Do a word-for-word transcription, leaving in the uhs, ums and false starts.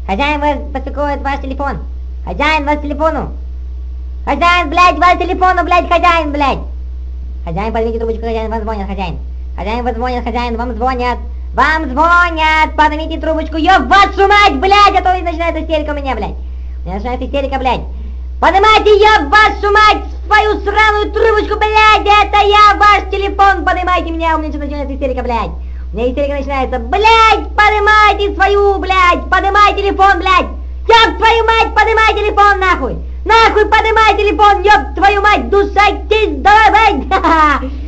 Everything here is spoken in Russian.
Хозяин вас беспокоит ваш телефон. Хозяин вас телефону. Хозяин, блядь, вас телефону, блядь, хозяин, блядь. Хозяин, поднимите трубочку, хозяин, вам звонят, хозяин. Хозяин, вам звонят, хозяин, вам звонят. Вам звонят, поднимите трубочку, ёб вашу мать, блядь, а то начинает истерика у меня, блядь. У меня начинает истерика, блядь. Поднимайте, ёб вашу мать, свою сраную трубочку, блядь, это я, ваш телефон, поднимайте меня, у меня сейчас начинается истерика, блядь. У меня истерика начинается, блядь, поднимайте свою, блядь, поднимай телефон, блядь. Ёб твою мать, поднимай телефон, нахуй. Нахуй поднимай телефон, ёб твою мать, душайтесь, давай, блядь.